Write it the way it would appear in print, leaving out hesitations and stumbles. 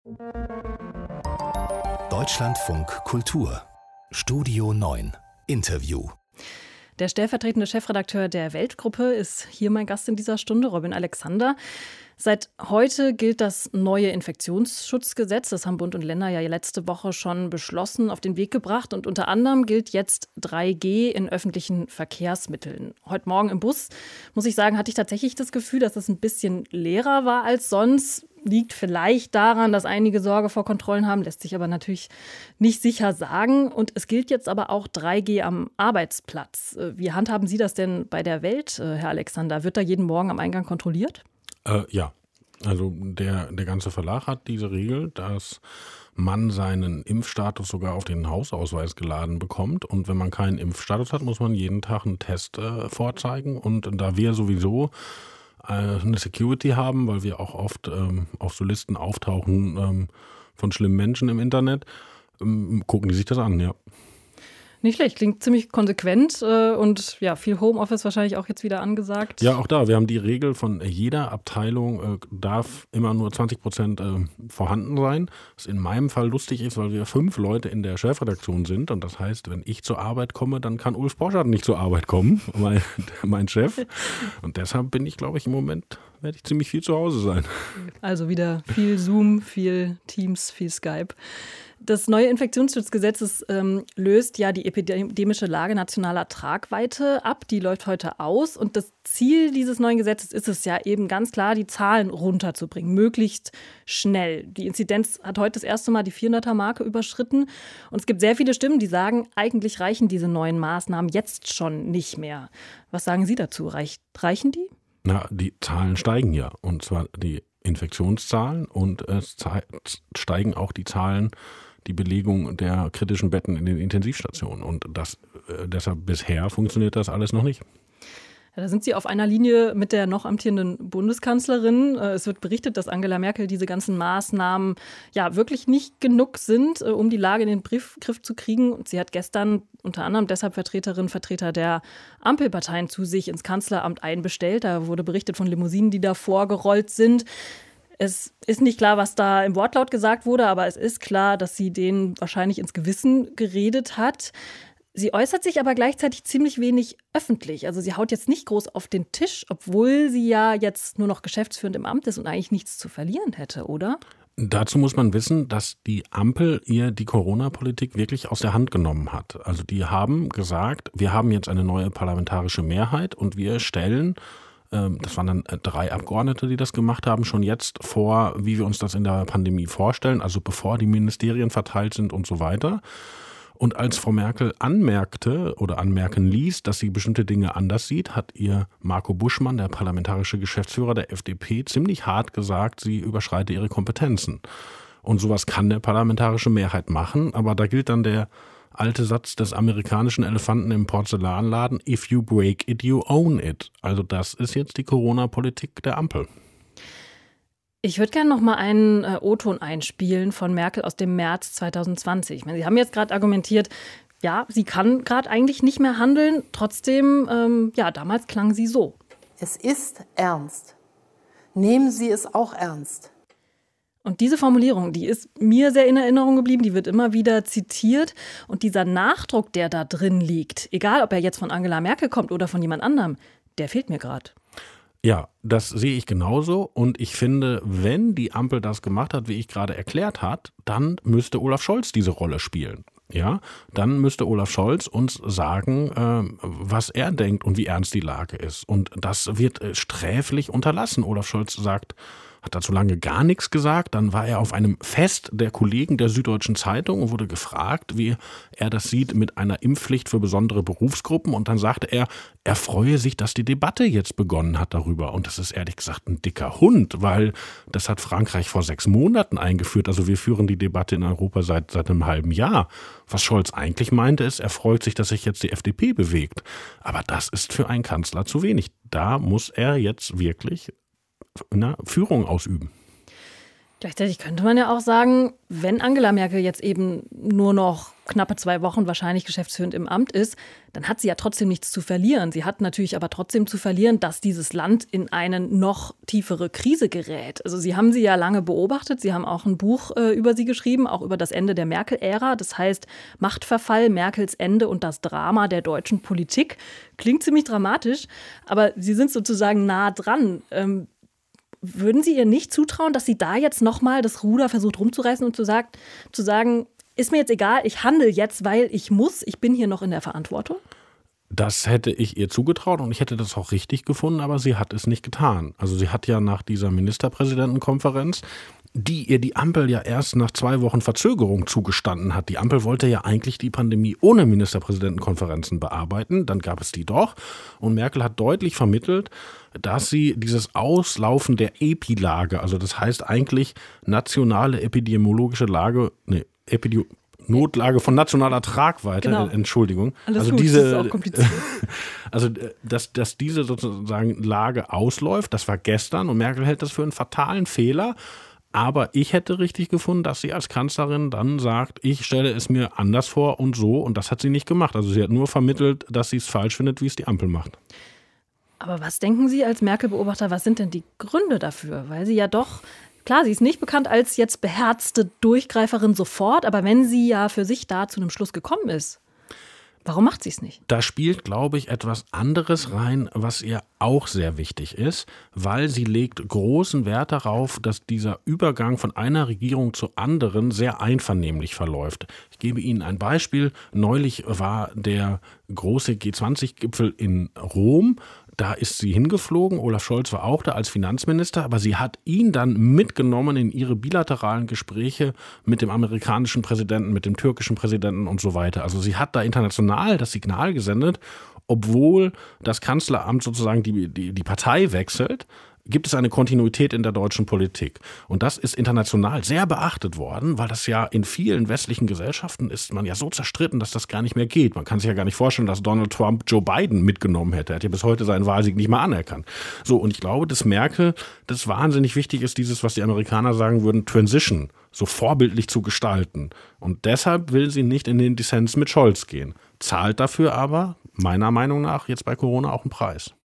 Deutschlandfunk Kultur Studio 9 Interview. Der stellvertretende Chefredakteur der Weltgruppe ist hier mein Gast in dieser Stunde, Robin Alexander. Seit heute gilt das neue Infektionsschutzgesetz. Das haben Bund und Länder ja letzte Woche schon beschlossen, auf den Weg gebracht. Und unter anderem gilt jetzt 3G in öffentlichen Verkehrsmitteln. Heute Morgen im Bus, muss ich sagen, hatte ich tatsächlich das Gefühl, dass es ein bisschen leerer war als sonst. Liegt vielleicht daran, dass einige Sorge vor Kontrollen haben, lässt sich aber natürlich nicht sicher sagen. Und es gilt jetzt aber auch 3G am Arbeitsplatz. Wie handhaben Sie das denn bei der Welt, Herr Alexander? Wird da jeden Morgen am Eingang kontrolliert? Ja, also der ganze Verlag hat diese Regel, dass man seinen Impfstatus sogar auf den Hausausweis geladen bekommt. Und wenn man keinen Impfstatus hat, muss man jeden Tag einen Test vorzeigen. Und da wir sowieso eine Security haben, weil wir auch oft auf so Listen auftauchen von schlimmen Menschen im Internet, gucken die sich das an, ja. Nicht schlecht, klingt ziemlich konsequent und ja, viel Homeoffice wahrscheinlich auch jetzt wieder angesagt. Ja, auch da. Wir haben die Regel, von jeder Abteilung darf immer nur 20% vorhanden sein. Was in meinem Fall lustig ist, weil wir 5 Leute in der Chefredaktion sind. Und das heißt, wenn ich zur Arbeit komme, dann kann Ulf Borchardt nicht zur Arbeit kommen, mein Chef. Und deshalb bin ich, glaube ich, im Moment werde ich ziemlich viel zu Hause sein. Also wieder viel Zoom, viel Teams, viel Skype. Das neue Infektionsschutzgesetz löst ja die epidemische Lage nationaler Tragweite ab. Die läuft heute aus. Und das Ziel dieses neuen Gesetzes ist es ja eben ganz klar, die Zahlen runterzubringen, möglichst schnell. Die Inzidenz hat heute das erste Mal die 400er-Marke überschritten. Und es gibt sehr viele Stimmen, die sagen, eigentlich reichen diese neuen Maßnahmen jetzt schon nicht mehr. Was sagen Sie dazu? Reichen die? Na, die Zahlen steigen ja. Und zwar die Infektionszahlen und es steigen auch die Zahlen, die Belegung der kritischen Betten in den Intensivstationen. Und deshalb bisher funktioniert das alles noch nicht. Ja, da sind Sie auf einer Linie mit der noch amtierenden Bundeskanzlerin. Es wird berichtet, dass Angela Merkel diese ganzen Maßnahmen ja wirklich nicht genug sind, um die Lage in den Griff zu kriegen. Und sie hat gestern unter anderem deshalb Vertreterinnen und Vertreter der Ampelparteien zu sich ins Kanzleramt einbestellt. Da wurde berichtet von Limousinen, die da vorgerollt sind. Es ist nicht klar, was da im Wortlaut gesagt wurde, aber es ist klar, dass sie denen wahrscheinlich ins Gewissen geredet hat. Sie äußert sich aber gleichzeitig ziemlich wenig öffentlich. Also sie haut jetzt nicht groß auf den Tisch, obwohl sie ja jetzt nur noch geschäftsführend im Amt ist und eigentlich nichts zu verlieren hätte, oder? Dazu muss man wissen, dass die Ampel ihr die Corona-Politik wirklich aus der Hand genommen hat. Also die haben gesagt, wir haben jetzt eine neue parlamentarische Mehrheit und wir stellen, das waren dann 3 Abgeordnete, die das gemacht haben, schon jetzt vor, wie wir uns das in der Pandemie vorstellen, also bevor die Ministerien verteilt sind und so weiter. Und als Frau Merkel anmerkte oder anmerken ließ, dass sie bestimmte Dinge anders sieht, hat ihr Marco Buschmann, der parlamentarische Geschäftsführer der FDP, ziemlich hart gesagt, sie überschreite ihre Kompetenzen. Und sowas kann eine parlamentarische Mehrheit machen, aber da gilt dann der alte Satz des amerikanischen Elefanten im Porzellanladen: If you break it, you own it. Also das ist jetzt die Corona-Politik der Ampel. Ich würde gerne noch mal einen O-Ton einspielen von Merkel aus dem März 2020. Ich meine, Sie haben jetzt gerade argumentiert, ja, sie kann gerade eigentlich nicht mehr handeln. Trotzdem, damals klang sie so. Es ist ernst. Nehmen Sie es auch ernst. Und diese Formulierung, die ist mir sehr in Erinnerung geblieben, die wird immer wieder zitiert. Und dieser Nachdruck, der da drin liegt, egal ob er jetzt von Angela Merkel kommt oder von jemand anderem, der fehlt mir gerade. Ja, das sehe ich genauso. Und ich finde, wenn die Ampel das gemacht hat, wie ich gerade erklärt habe, dann müsste Olaf Scholz diese Rolle spielen. Ja, dann müsste Olaf Scholz uns sagen, was er denkt und wie ernst die Lage ist. Und das wird sträflich unterlassen. Olaf Scholz hat dazu lange gar nichts gesagt. Dann war er auf einem Fest der Kollegen der Süddeutschen Zeitung und wurde gefragt, wie er das sieht mit einer Impfpflicht für besondere Berufsgruppen. Und dann sagte er freue sich, dass die Debatte jetzt begonnen hat darüber. Und das ist ehrlich gesagt ein dicker Hund, weil das hat Frankreich vor 6 Monaten eingeführt. Also wir führen die Debatte in Europa seit einem halben Jahr. Was Scholz eigentlich meinte ist, er freut sich, dass sich jetzt die FDP bewegt. Aber das ist für einen Kanzler zu wenig. Da muss er jetzt wirklich Führung ausüben. Gleichzeitig könnte man ja auch sagen, wenn Angela Merkel jetzt eben nur noch knappe 2 Wochen wahrscheinlich geschäftsführend im Amt ist, dann hat sie ja trotzdem nichts zu verlieren. Sie hat natürlich aber trotzdem zu verlieren, dass dieses Land in eine noch tiefere Krise gerät. Also Sie haben sie ja lange beobachtet. Sie haben auch ein Buch über sie geschrieben, auch über das Ende der Merkel-Ära. Das heißt Machtverfall, Merkels Ende und das Drama der deutschen Politik. Klingt ziemlich dramatisch, aber Sie sind sozusagen nah dran. Würden Sie ihr nicht zutrauen, dass sie da jetzt nochmal das Ruder versucht rumzureißen und zu sagen, ist mir jetzt egal, ich handle jetzt, weil ich muss, ich bin hier noch in der Verantwortung? Das hätte ich ihr zugetraut und ich hätte das auch richtig gefunden, aber sie hat es nicht getan. Also sie hat ja nach dieser Ministerpräsidentenkonferenz, die ihr die Ampel ja erst nach 2 Wochen Verzögerung zugestanden hat. Die Ampel wollte ja eigentlich die Pandemie ohne Ministerpräsidentenkonferenzen bearbeiten, dann gab es die doch. Und Merkel hat deutlich vermittelt, dass sie dieses Auslaufen der Epilage, also das heißt eigentlich nationale epidemiologische Lage, Notlage von nationaler Tragweite, genau. Entschuldigung. Alles also gut, diese, das ist auch kompliziert. Also dass diese sozusagen Lage ausläuft, das war gestern und Merkel hält das für einen fatalen Fehler. Aber ich hätte richtig gefunden, dass sie als Kanzlerin dann sagt, ich stelle es mir anders vor und so. Und das hat sie nicht gemacht. Also sie hat nur vermittelt, dass sie es falsch findet, wie es die Ampel macht. Aber was denken Sie als Merkel-Beobachter, was sind denn die Gründe dafür? Weil sie ja doch, klar, sie ist nicht bekannt als jetzt beherzte Durchgreiferin sofort, aber wenn sie ja für sich da zu einem Schluss gekommen ist, warum macht sie es nicht? Da spielt, glaube ich, etwas anderes rein, was ihr auch sehr wichtig ist, weil sie legt großen Wert darauf, dass dieser Übergang von einer Regierung zur anderen sehr einvernehmlich verläuft. Ich gebe Ihnen ein Beispiel. Neulich war der große G20-Gipfel in Rom. Da ist sie hingeflogen, Olaf Scholz war auch da als Finanzminister, aber sie hat ihn dann mitgenommen in ihre bilateralen Gespräche mit dem amerikanischen Präsidenten, mit dem türkischen Präsidenten und so weiter. Also sie hat da international das Signal gesendet, obwohl das Kanzleramt sozusagen die Partei wechselt, gibt es eine Kontinuität in der deutschen Politik. Und das ist international sehr beachtet worden, weil das ja in vielen westlichen Gesellschaften ist man ja so zerstritten, dass das gar nicht mehr geht. Man kann sich ja gar nicht vorstellen, dass Donald Trump Joe Biden mitgenommen hätte. Er hat ja bis heute seinen Wahlsieg nicht mal anerkannt. So, und ich glaube, dass Merkel das wahnsinnig wichtig ist, dieses, was die Amerikaner sagen würden, Transition, so vorbildlich zu gestalten. Und deshalb will sie nicht in den Dissens mit Scholz gehen. Zahlt dafür aber, meiner Meinung nach, jetzt bei Corona auch einen Preis.